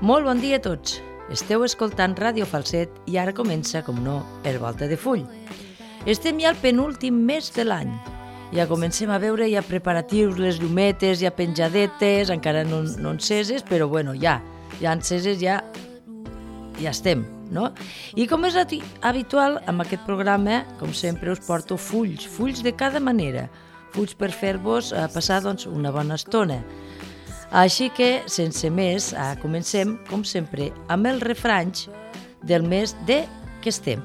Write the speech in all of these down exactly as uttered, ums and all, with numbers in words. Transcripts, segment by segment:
Molt bon dia a tots. Esteu escoltant Ràdio Falset i ara comença, com no, el Volta de Full. Estem ja al penúltim mes de l'any. Ja comencem a veure ja preparatius, les llumetes, ja penjadetes, encara no, no enceses, però bueno, ja, ja enceses, ja, ja estem, no? I com és habitual, amb aquest programa, com sempre, us porto fulls, fulls de cada manera, fulls per fer-vos passar doncs, una bona estona. Així que, sense més, comencem, com sempre, amb els refranys del mes de què estem.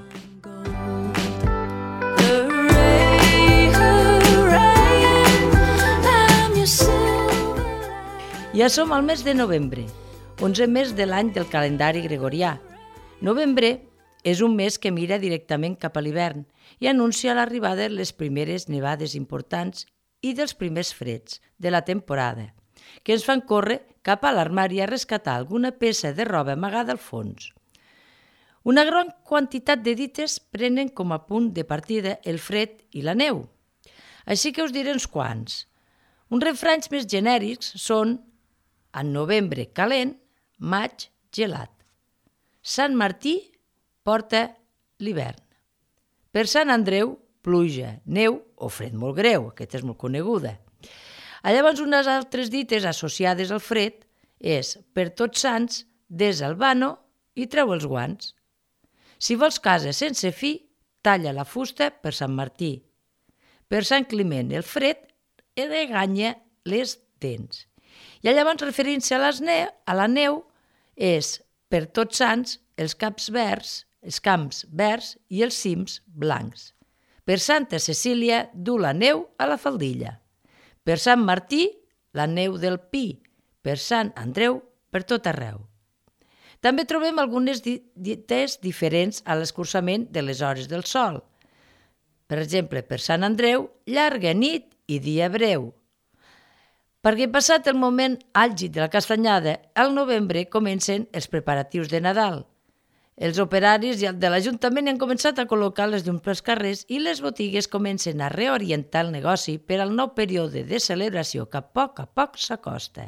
Ja som al mes de novembre, onzè mes de l'any del calendari gregorià. Novembre és un mes que mira directament cap a l'hivern i anuncia l'arribada de les primeres nevades importants i dels primers freds de la temporada, que ens fan córrer cap a l'armari a rescatar alguna peça de roba amagada al fons. Una gran quantitat de dites prenen com a punt de partida el fred i la neu. Així que us diré uns quants. Uns refranys més genèrics són en novembre calent, maig gelat. Sant Martí porta l'hivern. Per Sant Andreu, pluja, neu o fred molt greu, aquesta és molt coneguda. Llavors, unes altres dites associades al fred és per Tots Sants, des el vano i treu els guants. Si vols casa sense fi, talla la fusta per Sant Martí. Per Sant Climent, el fred reganya les dents. I llavors, referint-se a, neu, a la neu, és per Tots Sants els camps verds, els camps verds i els cims blancs. Per Santa Cecília, du la neu a la faldilla. Per Sant Martí, la neu del pi. Per Sant Andreu, per tot arreu. També trobem algunes dites diferents a l'escurçament de les hores del sol. Per exemple, per Sant Andreu, llarga nit i dia breu. Perquè passat el moment àlgid de la castanyada, al novembre comencen els preparatius de Nadal. Els operaris de l'Ajuntament han començat a col·locar les llums pels carrers i les botigues comencen a reorientar el negoci per al nou període de celebració que a poc a poc s'acosta.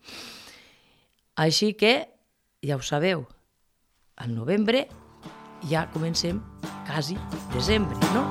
Així que, ja ho sabeu, al novembre ja comencem quasi desembre, no?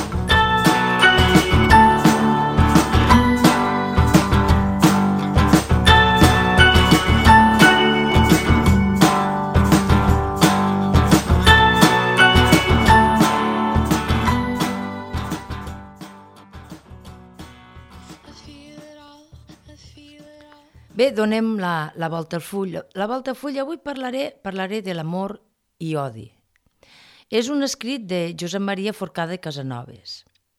Bé, donem la, la volta al full. La volta al full avui parlaré, parlaré de l'amor i odi. És un escrit de Josep Maria Forcada i Casanovas.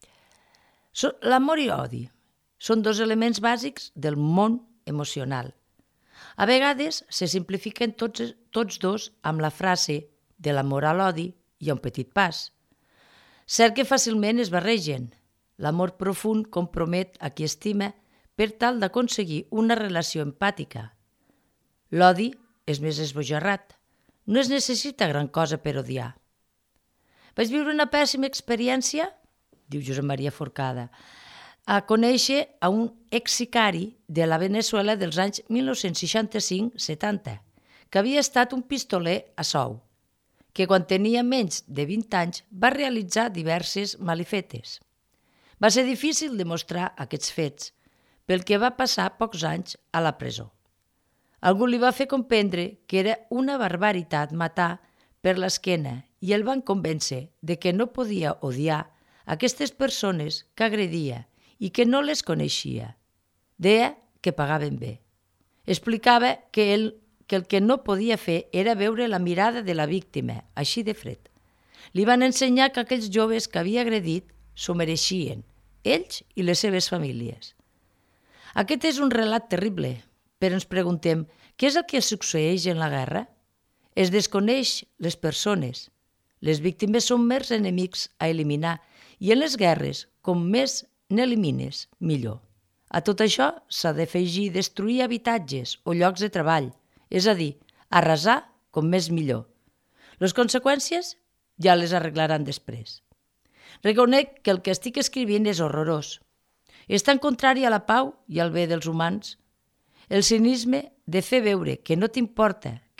So, l'amor i odi són dos elements bàsics del món emocional. A vegades se simplifiquen tots, tots dos amb la frase de l'amor a l'odi hi ha un petit pas. Cert que fàcilment es barregen. L'amor profund compromet a qui estima per tal d'aconseguir una relació empàtica. L'odi és més esbojarrat. No es necessita gran cosa per odiar. Vaig viure una pèssima experiència, diu Josep Maria Forcada, a conèixer a un ex-sicari de la Veneçuela dels anys mil nou-cents seixanta-cinc setanta, que havia estat un pistoler a sou, que quan tenia menys de vint anys va realitzar diverses malifetes. Va ser difícil demostrar aquests fets, pel que va passar pocs anys a la presó. Algú li va fer comprendre que era una barbaritat matar per l'esquena i el van convèncer de que no podia odiar aquestes persones que agredia i que no les coneixia. Deia que pagaven bé. Explicava que, ell, que el que no podia fer era veure la mirada de la víctima, així de fred. Li van ensenyar que aquells joves que havia agredit s'ho mereixien, ells i les seves famílies. Aquest és un relat terrible, però ens preguntem què és el que succeeix en la guerra? Es desconeix les persones. Les víctimes són mers enemics a eliminar i en les guerres, com més n'elimines, millor. A tot això s'ha d'afegir destruir habitatges o llocs de treball, és a dir, arrasar com més millor. Les conseqüències ja les arreglaran després. Reconec que el que estic escrivint és horrorós. És tan contrari a la pau i al bé dels humans. El cinisme de fer veure que no t'importa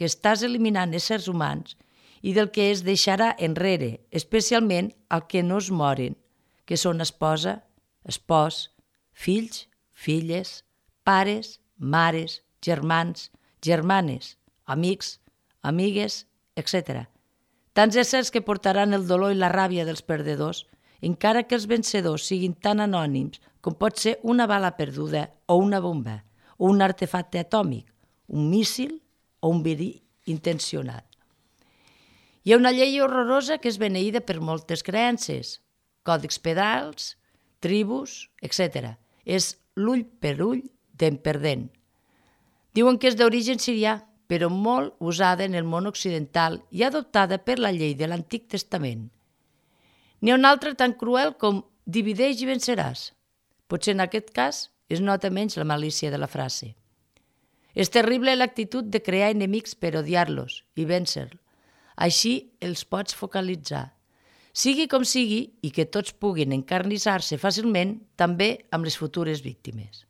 que estàs eliminant éssers humans i del que es deixarà enrere, especialment el que no es moren, que són esposa, espòs, fills, filles, pares, mares, germans, germanes, amics, amigues, etcètera. Tants éssers que portaran el dolor i la ràbia dels perdedors, encara que els vencedors siguin tan anònims com pot ser una bala perduda o una bomba, o un artefacte atòmic, un míssil o un verí intencionat. Hi ha una llei horrorosa que és beneïda per moltes creences, còdics pedals, tribus, etcètera. És l'ull per ull d'en perdent. Diuen que és d'origen sirià, però molt usada en el món occidental i adoptada per la llei de l'Antic Testament. N'hi ha una altra tan cruel com divideix i venceràs. Potser en aquest cas es nota menys la malícia de la frase. És terrible l'actitud de crear enemics per odiar-los i vèncer-los. Així els pots focalitzar. Sigui com sigui i que tots puguin encarnissar-se fàcilment també amb les futures víctimes.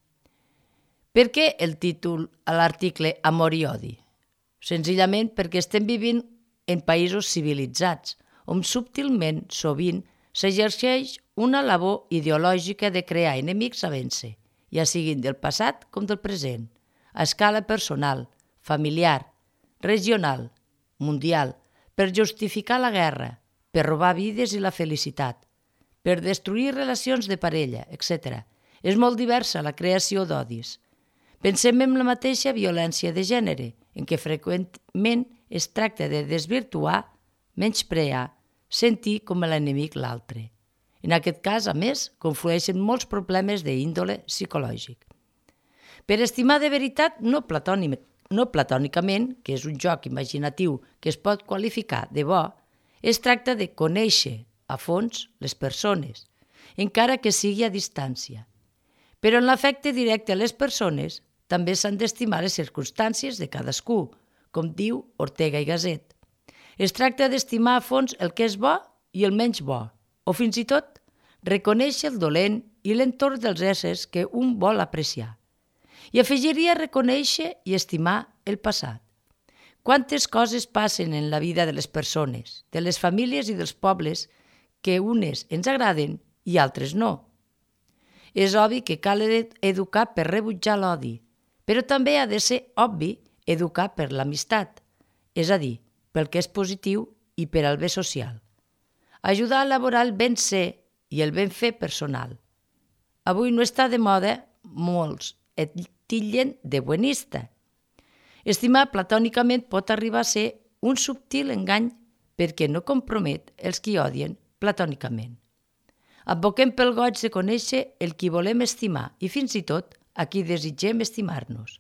Per què el títol a l'article Amor i odi? Senzillament perquè estem vivint en països civilitzats, on subtilment, sovint, s'exerceix una labor ideològica de crear enemics a vèncer, ja siguin del passat com del present, a escala personal, familiar, regional, mundial, per justificar la guerra, per robar vides i la felicitat, per destruir relacions de parella, etcètera. És molt diversa la creació d'odis. Pensem en la mateixa violència de gènere, en què freqüentment es tracta de desvirtuar, menysprear, sentir com a l'enemic l'altre. En aquest cas, a més, conflueixen molts problemes d'índole psicològic. Per estimar de veritat, no platònic, no platònicament, que és un joc imaginatiu que es pot qualificar de bo, es tracta de conèixer a fons les persones, encara que sigui a distància. Però en l'afecte directe a les persones també s'han d'estimar les circumstàncies de cadascú, com diu Ortega i Gasset. Es tracta d'estimar a fons el que és bo i el menys bo, o fins i tot reconèixer el dolent i l'entorn dels éssers que un vol apreciar. I afegiria reconèixer i estimar el passat. Quantes coses passen en la vida de les persones, de les famílies i dels pobles, que unes ens agraden i altres no. És obvi que cal educar per rebutjar l'odi, però també ha de ser obvi educar per l'amistat, és a dir, pel que és positiu i per al bé social. Ajudar a elaborar el ben ser i el ben fer personal. Avui no està de moda, molts et tillen de buenista. Estimar platònicament pot arribar a ser un subtil engany perquè no compromet els qui odien platònicament. Advoquem pel goig de conèixer el qui volem estimar i fins i tot a qui desitgem estimar-nos.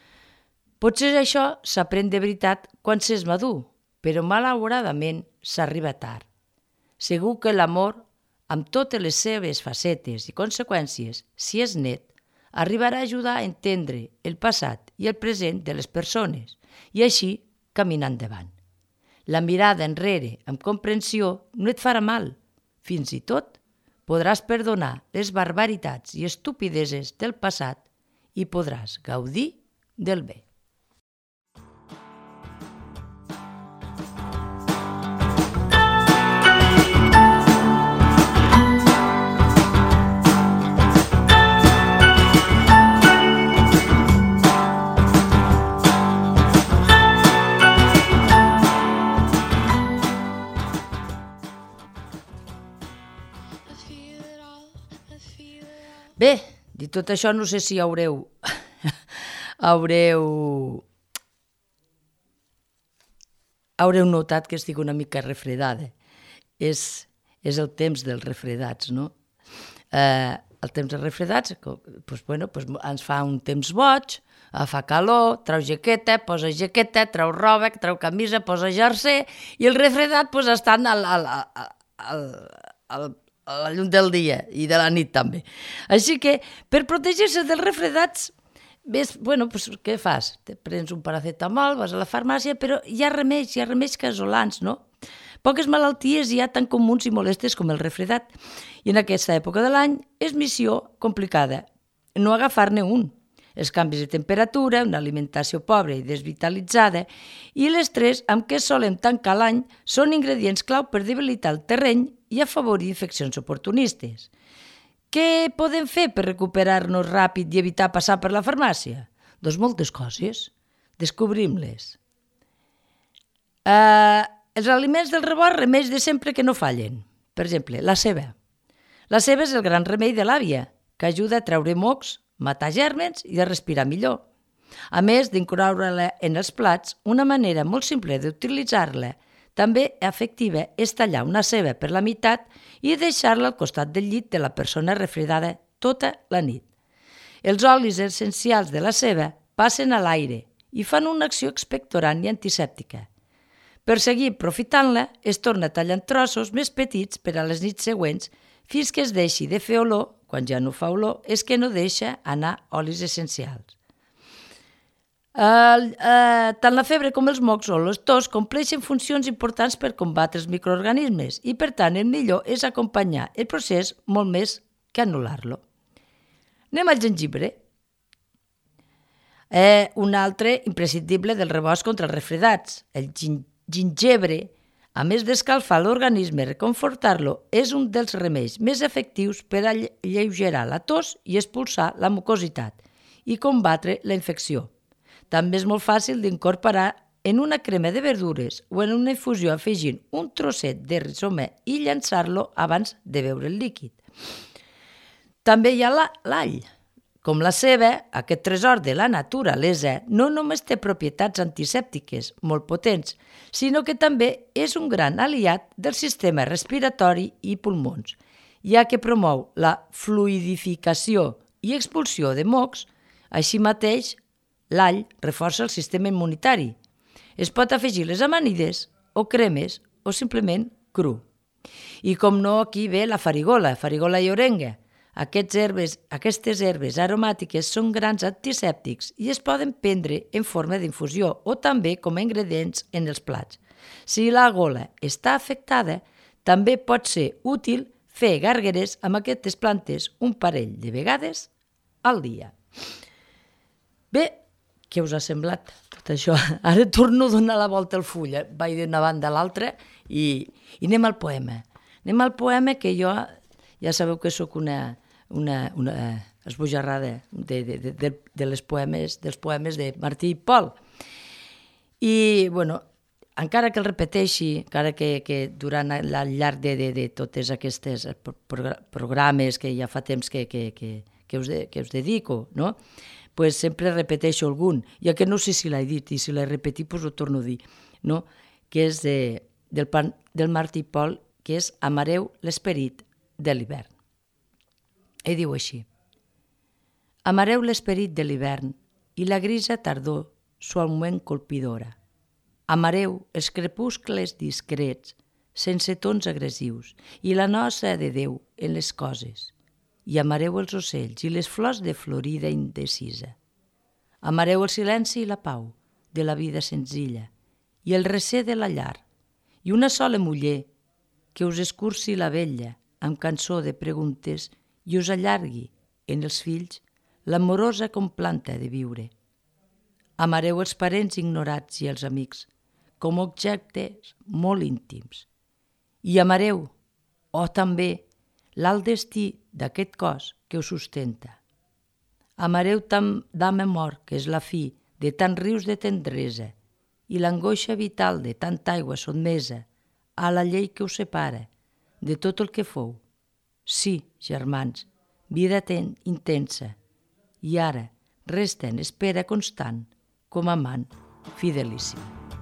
Potser això s'aprèn de veritat quan s'és madur, però malauradament s'arriba tard. Segur que l'amor, amb totes les seves facetes i conseqüències, si és net, arribarà a ajudar a entendre el passat i el present de les persones i així caminar endavant. La mirada enrere amb comprensió no et farà mal. Fins i tot podràs perdonar les barbaritats i estupideses del passat i podràs gaudir del bé. Bé, dit tot això, no sé si haureu, haureu, haureu notat que estic una mica refredada. És, és el temps dels refredats, no? Eh, el temps dels refredats doncs, bueno, doncs ens fa un temps boig, fa calor, trau jaqueta, posa jaqueta, trau roba, trau camisa, posa jersei, i el refredat doncs, estan al, al, al, al, a la llum del dia i de la nit també. Així que, per protegir-se dels refredats, ves, bueno, pues, què fas? Te prens un paracetamol, vas a la farmàcia, però hi ha remeis, hi ha remeis casolans, no? Poques malalties hi ha tan comuns i molestes com el refredat. I en aquesta època de l'any és missió complicada no agafar-ne un. els canvis de temperatura, una alimentació pobra i desvitalitzada, i les tres amb què solem tancar l'any són ingredients clau per debilitar el terreny i afavorir infeccions oportunistes. Què podem fer per recuperar-nos ràpid i evitar passar per la farmàcia? Doncs moltes coses. Descobrim-les. Uh, els aliments del rebord, remeis de sempre que no fallen. Per exemple, la ceba. La ceba és el gran remei de l'àvia, que ajuda a treure mocs, matar gèrmens i a respirar millor. A més d'incloure-la en els plats, una manera molt simple d'utilitzar-la, també efectiva, és tallar una ceba per la meitat i deixar-la al costat del llit de la persona refredada tota la nit. Els olis essencials de la ceba passen a l'aire i fan una acció expectorant i antisèptica. Per seguir aprofitant-la, es torna tallant trossos més petits per a les nits següents fins que es deixi de fer olor. Quan ja no fa olor, és que no deixa anar olis essencials. Uh, uh, tant la febre com els mocs o les tos compleixen funcions importants per combatre els microorganismes i, per tant, el millor és acompanyar el procés molt més que anul·lar-lo. Anem al gengibre. Eh, un altre imprescindible del rebost contra els refredats. El gin- gingebre, a més d'escalfar l'organisme i reconfortar-lo, és un dels remeis més efectius per alleugerar la tos i expulsar la mucositat i combatre la infecció. També és molt fàcil d'incorporar en una crema de verdures o en una infusió afegint un trosset de rizoma i llançar-lo abans de beure el líquid. També hi ha l'all. Com la ceba, aquest tresor de la naturalesa no només té propietats antisèptiques molt potents, sinó que també és un gran aliat del sistema respiratori i pulmons, ja que promou la fluidificació i expulsió de mocs. Així mateix, l'all reforça el sistema immunitari. Es pot afegir les amanides o cremes o simplement cru. I com no, aquí ve la farigola, farigola i orenga. Aquests herbes, aquestes herbes aromàtiques són grans antisèptics i es poden prendre en forma d'infusió o també com a ingredients en els plats. Si la gola està afectada, també pot ser útil fer gàrgares amb aquestes plantes un parell de vegades al dia. Bé, què us ha semblat tot això? Ara torno a donar la volta al full, vaig d'una banda a l'altra i, i anem al poema. Anem al poema que jo, ja sabeu que sóc una... una, una esbojarrada de, de, de, de les poemes, dels poemes de Martí i Pol. I, bueno, encara que el repeteixi, encara que, que durant al llarg de, de, de totes aquestes programes que ja fa temps que, que, que, que, us, de, que us dedico, no? Pues sempre repeteixo algun, ja que no sé si l'he dit, i si l'he repetit, pues ho torno a dir, no? Que és de, del, del Martí i Pol, que és Amareu l'esperit de l'hivern. I diu així: amareu l'esperit de l'hivern i la grisa tardor suaument colpidora. Amareu els crepuscles discrets, sense tons agressius, i la noça de Déu en les coses. I amareu els ocells i les flors de florida indecisa. Amareu el silenci i la pau de la vida senzilla i el recer de la llar, i una sola muller que us escurci la vella amb cançó de preguntes i us allargui en els fills l'amorosa complanta de viure. Amareu els parents ignorats i els amics com objectes molt íntims. I amareu, o oh, també, l'alt destí d'aquest cos que us sustenta. Amareu tant d'ama mort, que és la fi de tants rius de tendresa i l'angoixa vital de tanta aigua sotmesa a la llei que us separa de tot el que fou. Sí, germans, vida ten intensa, i ara resta en espera constant com amant fidelíssim.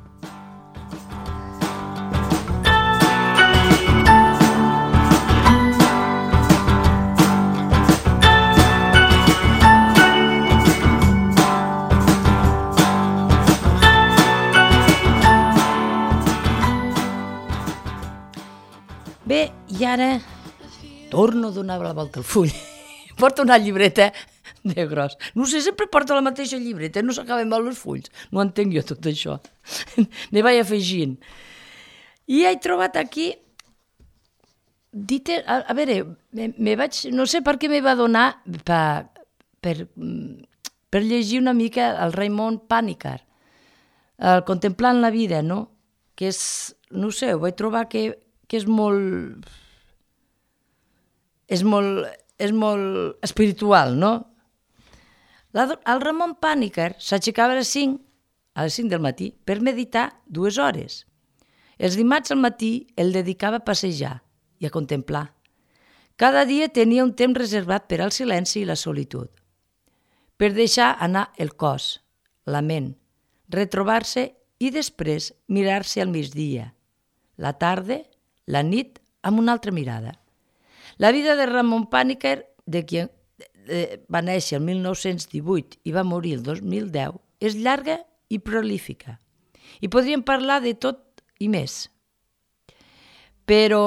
Bé, i ara torno a donar la volta al full. Porto una llibreta de gros. No sé, sempre porto la mateixa llibreta, no s'acaben mal els fulls. No entenc jo tot això. Ne vaig afegint. I he trobat aquí... Dite, a, a veure, me, me vaig, no sé per què me va donar per, per, per llegir una mica el Raymond Panikkar, el Contemplant la vida, no? Que és, no sé, ho vaig trobar que, que és molt... és molt, és molt espiritual, no? La, el Ramon Panikkar s'aixecava a les cinc, a les cinc del matí per meditar dues hores. Els dimarts al matí el dedicava a passejar i a contemplar. Cada dia tenia un temps reservat per al silenci i la solitud, per deixar anar el cos, la ment, retrobar-se i després mirar-se al migdia, la tarda, la nit, amb una altra mirada. La vida de Ramon Panikkar, de qui va néixer el mil nou-cents divuit i va morir el dos mil deu, és llarga i prolífica. I podríem parlar de tot i més. Però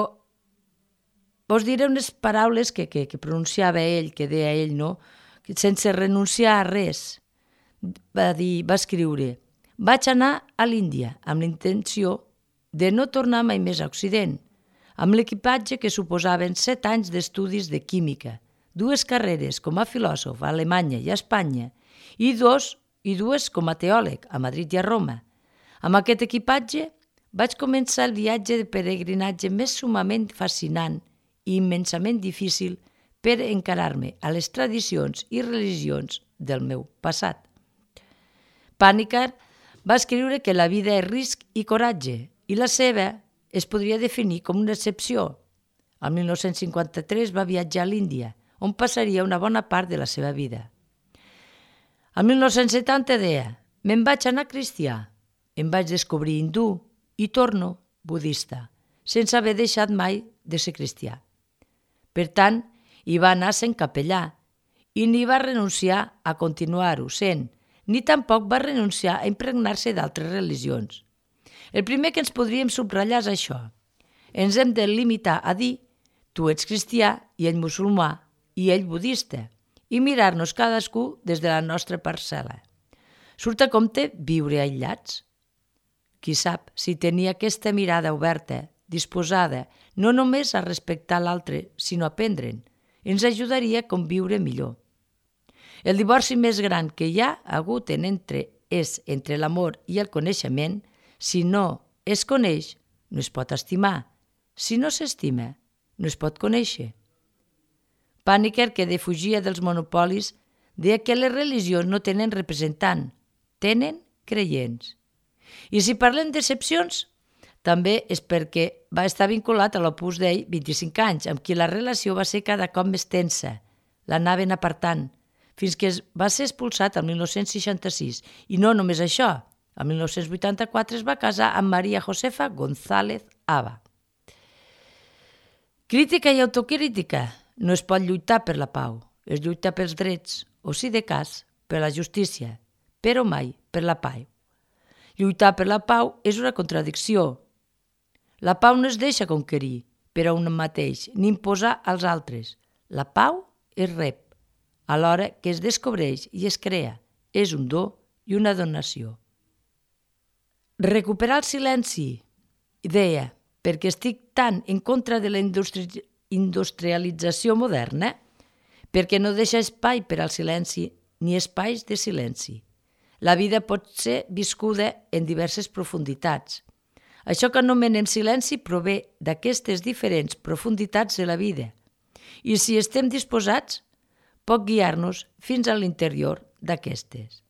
us diré unes paraules que, que, que pronunciava ell, que deia ell, no? Sense renunciar a res. Va dir, va escriure: vaig anar a l'Índia amb la intenció de no tornar mai més a Occident, amb l'equipatge que suposaven set anys d'estudis de química, dues carreres com a filòsof a Alemanya i a Espanya i, dos, i dues com a teòleg a Madrid i a Roma. Amb aquest equipatge vaig començar el viatge de peregrinatge més sumament fascinant i immensament difícil per encarar-me a les tradicions i religions del meu passat. Panikkar va escriure que la vida és risc i coratge i la seva es podria definir com una excepció. El mil nou-cents cinquanta-tres va viatjar a l'Índia, on passaria una bona part de la seva vida. El mil nou-cents setanta deia: me'n vaig anar cristià, em vaig descobrir hindú i torno budista, sense haver deixat mai de ser cristià. Per tant, hi va anar sent capellà i ni va renunciar a continuar-ho sent, ni tampoc va renunciar a impregnar-se d'altres religions. El primer que ens podríem subratllar és això. Ens hem de limitar a dir: tu ets cristià i ell musulmà i ell budista, i mirar-nos cadascú des de la nostra parcel·la. Surt a compte viure aïllats? Qui sap si tenia aquesta mirada oberta, disposada no només a respectar l'altre, sinó a aprendre'n, ens ajudaria a conviure millor. El divorci més gran que hi ha hagut en entre és entre l'amor i el coneixement. Si no es coneix, no es pot estimar. Si no s'estima, no es pot conèixer. Panikkar, que defugia dels monopolis, deia que les religions no tenen representant, tenen creients. I si parlem d'excepcions, també és perquè va estar vinculat a l'Opus Dei vint-i-cinc anys, amb qui la relació va ser cada cop més tensa. L'anaven apartant, fins que va ser expulsat el mil nou-cents seixanta-sis. I no només això, el mil nou-cents vuitanta-quatre es va casar amb Maria Josefa González Aba. Crítica i autocrítica. No es pot lluitar per la pau, es lluita pels drets, o si de cas, per la justícia, però mai per la pau. Lluitar per la pau és una contradicció. La pau no es deixa conquerir per a un mateix, ni imposar als altres. La pau es rep, alhora que es descobreix i es crea. És un do i una donació. Recuperar el silenci, deia, perquè estic tan en contra de la industri- industrialització moderna, perquè no deixa espai per al silenci ni espais de silenci. La vida pot ser viscuda en diverses profunditats. Això que anomenem silenci prové d'aquestes diferents profunditats de la vida i, si estem disposats, pot guiar-nos fins a l'interior d'aquestes.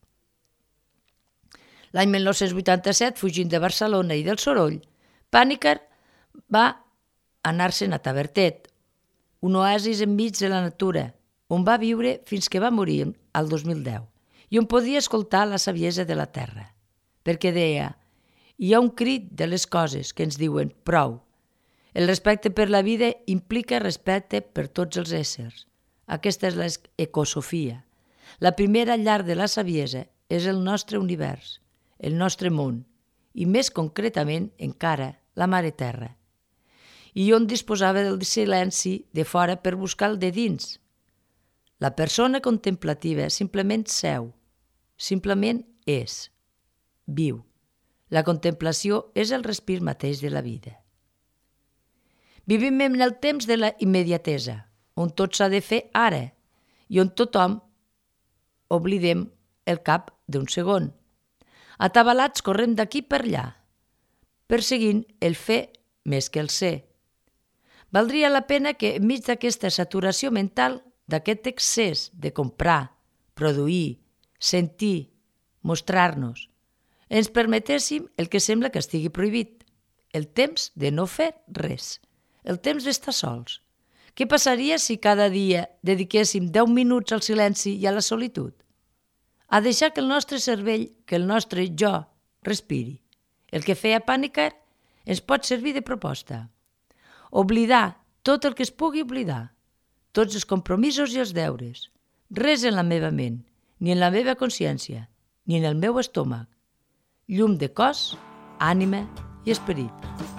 L'any mil nou-cents vuitanta-set, fugint de Barcelona i del soroll, Panikkar va anar-se'n a Tavertet, un oasis enmig de la natura, on va viure fins que va morir el dos mil deu, i on podia escoltar la saviesa de la terra, perquè deia: hi ha un crit de les coses que ens diuen prou. El respecte per la vida implica respecte per tots els éssers. Aquesta és l'ecosofia. La primera llar de la saviesa és el nostre univers, el nostre món, i més concretament encara la mare terra. I on disposava del silenci de fora per buscar el de dins. La persona contemplativa simplement seu, simplement és, viu. La contemplació és el respir mateix de la vida. Vivim en el temps de la immediatesa, on tot s'ha de fer ara i on tothom oblidem el cap d'un segon. Atabalats correm d'aquí per allà, perseguint el fer més que el ser. Valdria la pena que, enmig d'aquesta saturació mental, d'aquest excés de comprar, produir, sentir, mostrar-nos, ens permetéssim el que sembla que estigui prohibit, el temps de no fer res, el temps d'estar sols. Què passaria si cada dia dediquéssim deu minuts al silenci i a la solitud? A deixar que el nostre cervell, que el nostre jo, respiri. El que feia Panikkar ens pot servir de proposta. Oblidar tot el que es pugui oblidar, tots els compromisos i els deures, res en la meva ment, ni en la meva consciència, ni en el meu estómac. Llum de cos, ànima i esperit.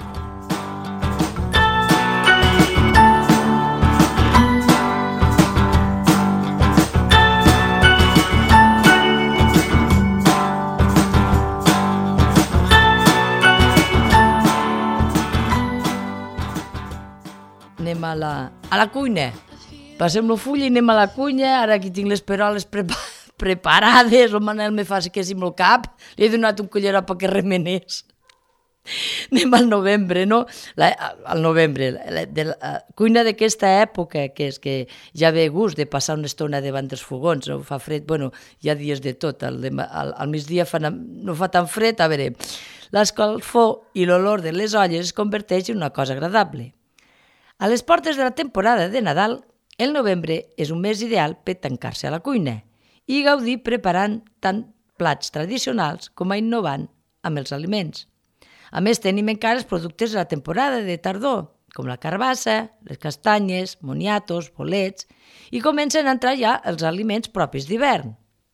Anem a la, a la cuina. Passem el full i anem a la cuina. Ara aquí tinc les peroles prepa preparades. El Manel me fa que si amb el cap. Li he donat un culleró perquè remenés. Anem al novembre, no? La, al novembre. La, de la cuina d'aquesta època, que és que ja ve gust de passar una estona davant dels fogons. No? Fa fred, bueno, hi ha dies de tot. Al, al, al migdia fa, no fa tan fred. A veure, l'escalfor i l'olor de les olles es converteix en una cosa agradable. A les portes de la temporada de Nadal, el novembre és un mes ideal per tancar-se a la cuina i gaudir preparant tant plats tradicionals com a innovant amb els aliments. A més, tenim encara els productes de la temporada de tardor, com la carbassa, les castanyes, moniatos, bolets, i comencen a entrar ja els aliments propis d'hivern.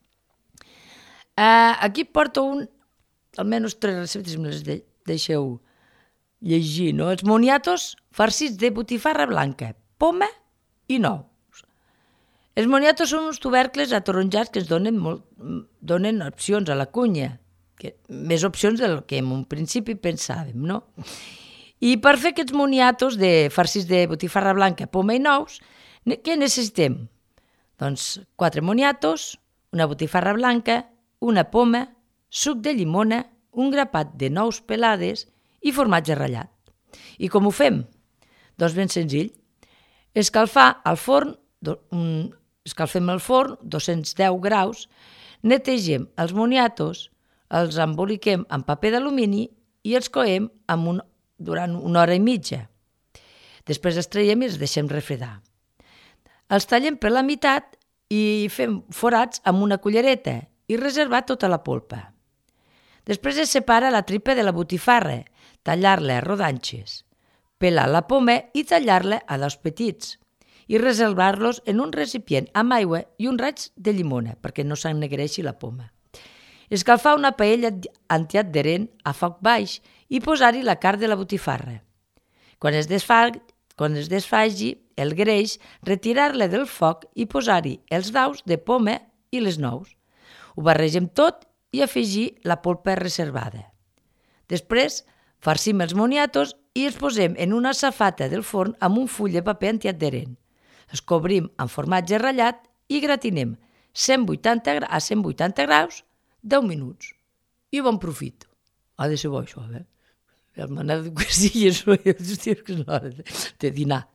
Uh, aquí porto un, almenys tres receptes, me les de, deixeu llegir, no? Els moniatos farcits de botifarra blanca, poma i nous. Els moniatos són uns tubercles ataronjats que ens donen, molt, donen opcions a la cuina, que, més opcions del que en un principi pensàvem, no? I per fer aquests moniatos de farcits de botifarra blanca, poma i nous, què necessitem? Doncs quatre moniatos, una botifarra blanca, una poma, suc de llimona, un grapat de nous pelades i formatge ratllat. I com ho fem? Doncs ben senzill. Escalfar al forn, um, escalfem el forn, dos-cents deu graus, netegem els moniatos, els emboliquem amb paper d'alumini i els coem amb un, durant una hora i mitja. Després els traiem i els deixem refredar. Els tallem per la meitat i fem forats amb una cullereta i reservar tota la polpa. Després es separa la tripa de la botifarra, tallar-la a rodanxes, pelar la poma i tallar-la a daus petits i reservar-los en un recipient amb aigua i un raig de llimona perquè no s'ennegreixi la poma. Escalfar una paella antiadherent a foc baix i posar-hi la carn de la botifarra. Quan es desfagui, quan es desfagi el greix, retirar-la del foc i posar-hi els daus de poma i les nous. Ho barregem tot i afegir la polpa reservada. Després, farcim els moniatos i els posem en una safata del forn amb un full de paper antiadherent. Els cobrim amb formatge ratllat i gratinem cent vuitanta a cent vuitanta graus deu minuts. I bon profit. Ha de ser bo això, eh? El Manel diu que sí i això és l'hora de dinar.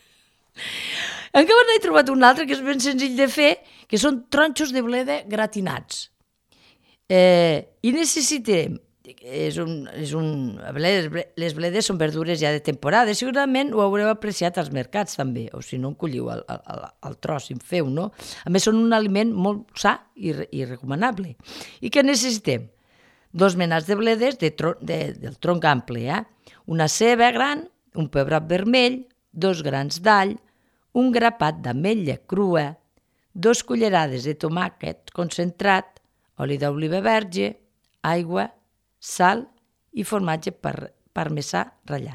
Encara n'he trobat un altre que és ben senzill de fer, que són tronxos de bleda gratinats. Eh, I necessitem, és un, és un, les, les bledes són verdures ja de temporada, segurament ho haureu apreciat als mercats també, o si no en colliu al, al, al tros i en feu, no? A més són un aliment molt sa i, i recomanable. I què necessitem? Dos menats de bledes de tron, de, del tronc ample, eh? Una ceba gran, un pebrot vermell, dos grans d'all, un grapat d'ametlla crua, dos cullerades de tomàquet concentrat, oli d'oliva verge, aigua, sal i formatge par, parmesà ratllat.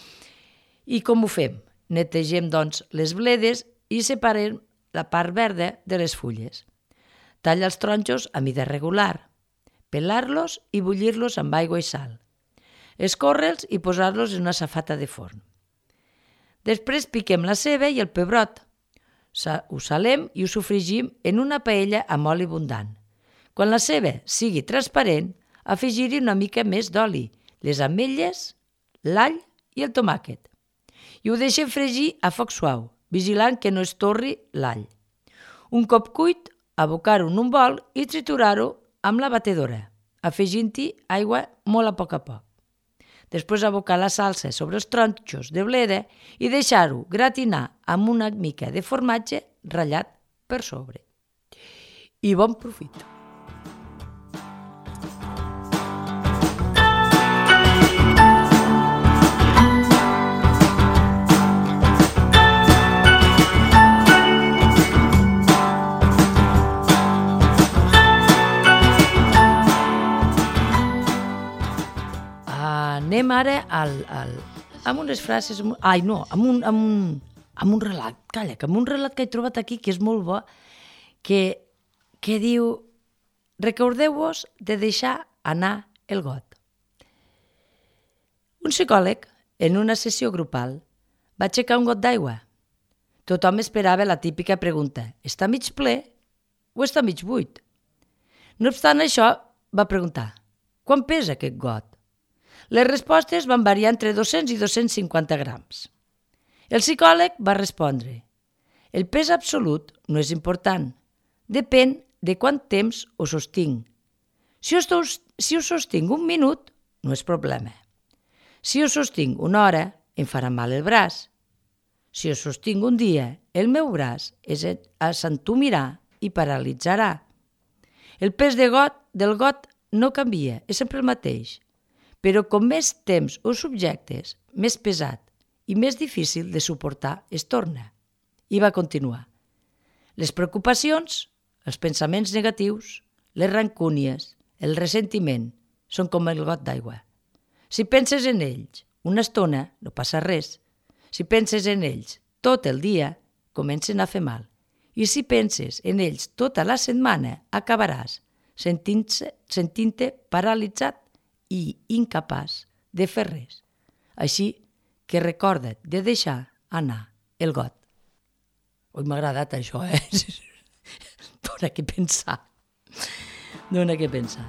I com ho fem? Netegem, doncs, les bledes i separem la part verda de les fulles. Talla els tronxos a mida regular, pelar-los i bullir-los amb aigua i sal. Escórre'ls i posar-los en una safata de forn. Després piquem la ceba i el pebrot. Ho salem i ho sofregim en una paella amb oli abundant. Quan la ceba sigui transparent, afegir-hi una mica més d'oli, les ametlles, l'all i el tomàquet. I ho deixem fregir a foc suau, vigilant que no es torri l'all. Un cop cuit, abocar-ho en un bol i triturar-ho amb la batedora, afegint-hi aigua molt a poc a poc. Després abocar la salsa sobre els tronxos de bleda i deixar-ho gratinar amb una mica de formatge ratllat per sobre. I bon profit! Anem ara al, al, amb unes frases... Ai, no, amb un, amb, un, amb un relat. Calla, que amb un relat que he trobat aquí, que és molt bo, que, que diu: recordeu-vos de deixar anar el got. Un psicòleg, en una sessió grupal, va aixecar un got d'aigua. Tothom esperava la típica pregunta: està mig ple o està mig buit? No obstant això, va preguntar: quant pesa aquest got? Les respostes van variar entre dos-cents i dos-cents cinquanta grams. El psicòleg va respondre: el pes absolut no és important, depèn de quant temps ho sostinc. Si ho, si ho sostinc un minut, no és problema. Si ho sostinc una hora, em farà mal el braç. Si ho sostinc un dia, el meu braç s'entumirà i paralitzarà. El pes de got, del got no canvia, és sempre el mateix. Però com més temps ho subjectes, més pesat i més difícil de suportar es torna. I va continuar: les preocupacions, els pensaments negatius, les rancúnies, el ressentiment, són com el got d'aigua. Si penses en ells una estona, no passa res. Si penses en ells tot el dia, comencen a fer mal. I si penses en ells tota la setmana, acabaràs sentint-te sentint-te paralitzat i incapaç de fer res. Així que recorda't de deixar anar el got. Ui, m'ha agradat això, eh? Dóna què pensar. Dóna què pensar.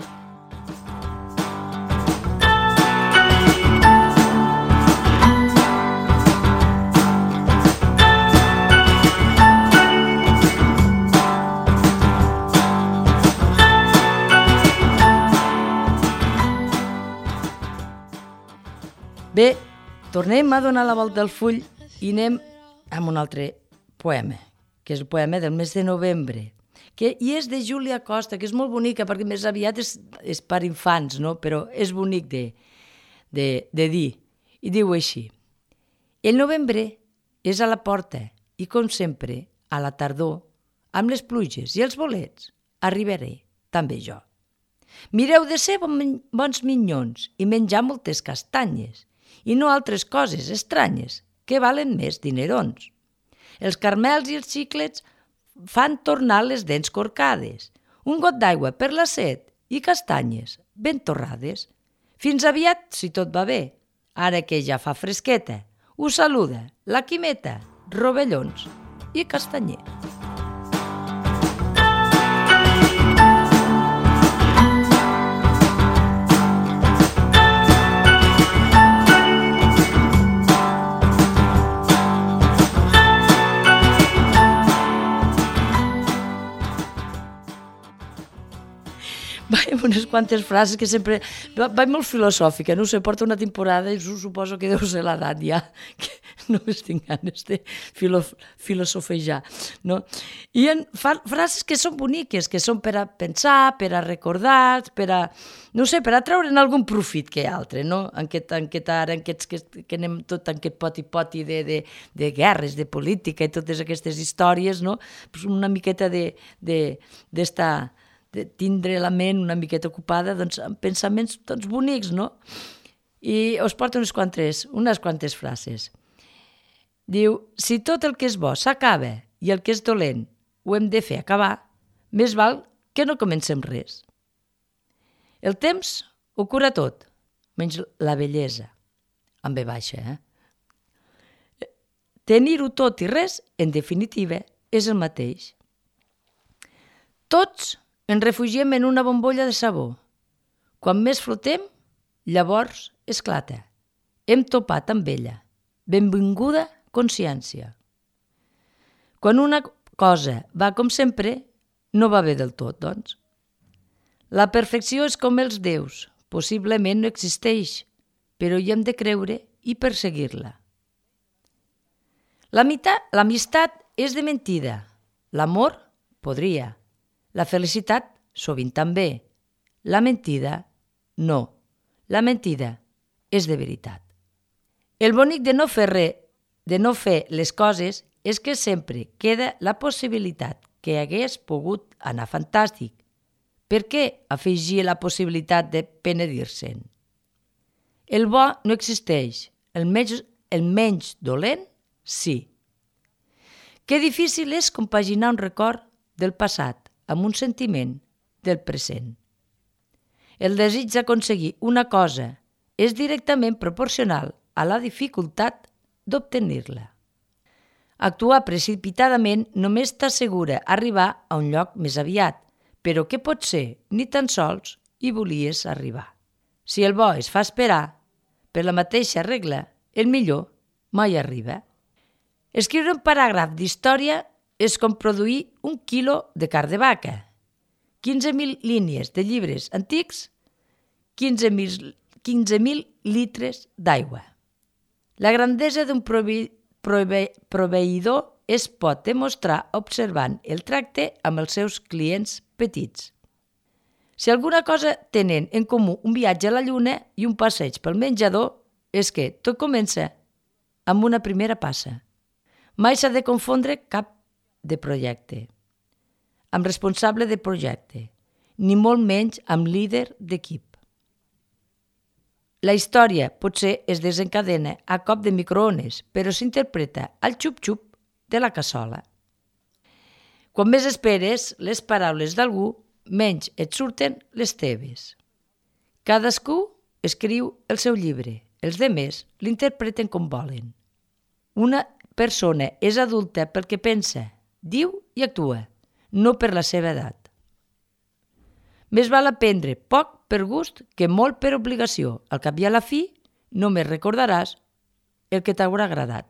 Bé, tornem a donar la volta al full i anem amb un altre poema, que és el poema del mes de novembre, que, i és de Júlia Costa, que és molt bonica, perquè més aviat és, és per infants, no? Però és bonic de, de, de dir. I diu així: el novembre és a la porta i, com sempre, a la tardor, amb les pluges i els bolets, arribaré també jo. Mireu de ser bons minyons i menjar moltes castanyes, i no altres coses estranyes que valen més dinerons. Els carmels i els xiclets fan tornar les dents corcades, un got d'aigua per la set i castanyes ben torrades. Fins aviat, si tot va bé. Ara que ja fa fresqueta, us saluda la Quimeta, rovellons i castanyer. Vaig unes quantes frases que sempre... Vaig molt filosòfica, no sé, porta una temporada i suposo que deu ser l'edat ja, que només tinc ganes de filo, filosofejar, no? I en fa, frases que són boniques, que són per a pensar, per a recordar, per a, no sé, per a treure'n algun profit que altre, no? En aquest, en aquest ara, en aquests, que, que anem tot en aquest poti-poti de, de, de guerres, de política i totes aquestes històries, no? Pues una miqueta de, de, d'estar... de tindre la ment una miqueta ocupada doncs, amb pensaments doncs, bonics, no? I us porto unes quantes, unes quantes frases. Diu: si tot el que és bo s'acaba i el que és dolent ho hem de fer acabar, més val que no comencem res. El temps ho cura tot, menys la bellesa, amb ve baixa, eh? Tenir-ho tot i res, en definitiva, és el mateix. Tots Ens refugiem en una bombolla de sabó. Quan més flotem, llavors esclata. Hem topat amb ella. Benvinguda consciència. Quan una cosa va com sempre, no va bé del tot, doncs. La perfecció és com els déus. Possiblement no existeix, però hi hem de creure i perseguir-la. L'amistat és de mentida. L'amor podria. La felicitat sovint també. La mentida no. La mentida és de veritat. El bonic de no fer res, de no fer les coses, és que sempre queda la possibilitat que hagués pogut anar fantàstic. Per què afegir la possibilitat de penedir-se'n? El bo no existeix, el menys, el menys dolent, sí. Que difícil és compaginar un record del passat amb un sentiment del present. El desig d'aconseguir una cosa és directament proporcional a la dificultat d'obtenir-la. Actuar precipitadament només t'assegura arribar a un lloc més aviat, però que potser ni tan sols hi volies arribar. Si el bo es fa esperar, per la mateixa regla, el millor mai arriba. Escriure un paràgraf d'història és com produir un quilo de carn de vaca. quinze mil línies de llibres antics, quinze mil litres d'aigua. La grandesa d'un prove, prove, proveïdor es pot demostrar observant el tracte amb els seus clients petits. Si alguna cosa tenen en comú un viatge a la lluna i un passeig pel menjador, és que tot comença amb una primera passa. Mai s'ha de confondre cap de projecte amb responsable de projecte, ni molt menys amb líder d'equip. La història potser es desencadena a cop de microones, però s'interpreta al xup-xup de la cassola. Quan més esperes les paraules d'algú, menys et surten les teves. Cadascú escriu el seu llibre, els demés l'interpreten com volen. Una persona és adulta pel que pensa, diu i actua, no per la seva edat. Més val aprendre poc per gust que molt per obligació. Al cap i a la fi, només recordaràs el que t'haurà agradat.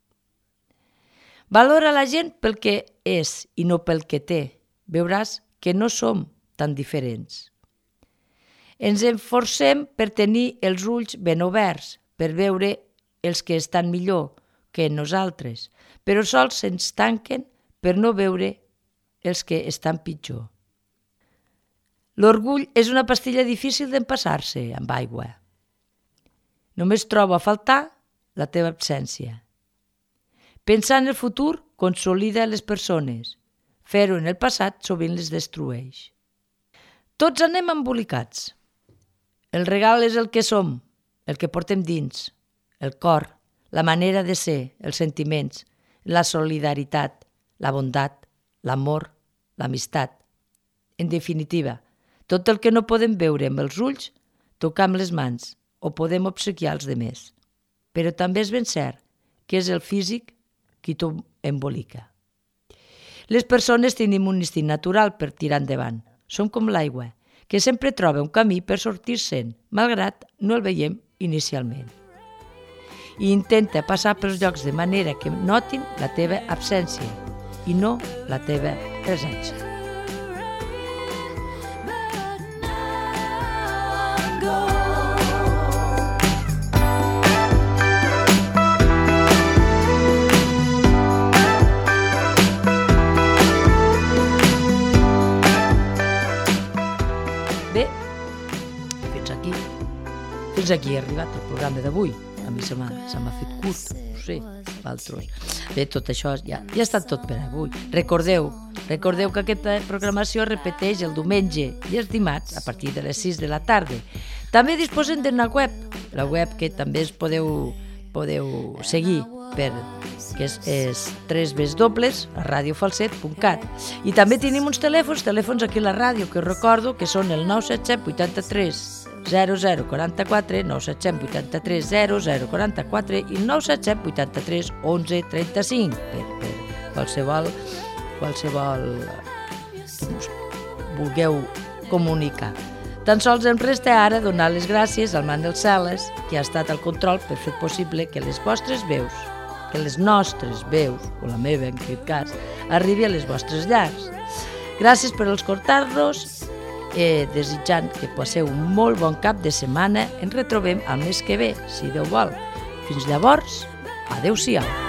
Valora la gent pel que és i no pel que té. Veuràs que no som tan diferents. Ens esforcem per tenir els ulls ben oberts, per veure els que estan millor que nosaltres, però sols se'ns tanquen per no veure els que estan pitjor. L'orgull és una pastilla difícil d'empassar-se amb aigua. Només trobo a faltar la teva absència. Pensar en el futur consolida les persones. Fer-ho en el passat sovint les destrueix. Tots anem embolicats. El regal és el que som, el que portem dins, el cor, la manera de ser, els sentiments, la solidaritat, la bondat, l'amor, l'amistat. En definitiva, tot el que no podem veure amb els ulls, tocar amb les mans o podem obsequiar als demés. Però també és ben cert que és el físic qui t'ho embolica. Les persones tenim un instint natural per tirar endavant. Som com l'aigua, que sempre troba un camí per sortir-se'n, malgrat no el veiem inicialment. I intenta passar pels llocs de manera que notin la teva absència i no la teva presència. Bé, fins aquí. Fins aquí ha arribat el programa d'avui. A mi se m'ha, se m'ha fet curt, no sé, altres. Bé, tot això ja, ja està tot per avui. Recordeu, recordeu que aquesta programació es repeteix el diumenge i els dimarts a partir de les sis de la tarda. També disposem d'una web, la web que també es podeu, podeu seguir, per, que és, és w w w punt radio falset punt cat. I també tenim uns telèfons, telèfons aquí a la ràdio, que us recordo que són el nou set set vuitanta-tres zero zero quaranta-quatre, nou set set vuitanta-tres zero zero quaranta-quatre i nou set set vuitanta-tres onze trenta-cinc per, per qualsevol, qualsevol vulgueu comunicar. Tan sols em resta ara donar les gràcies al man dels Celes, que ha estat al control per fer possible que les vostres veus, que les nostres veus, o la meva en aquest cas, arribi a les vostres llars. Gràcies per escoltar-nos, eh, desitjant que passeu un molt bon cap de setmana. Ens retrobem el mes que ve, si Déu vol. Fins llavors, adeu-siau.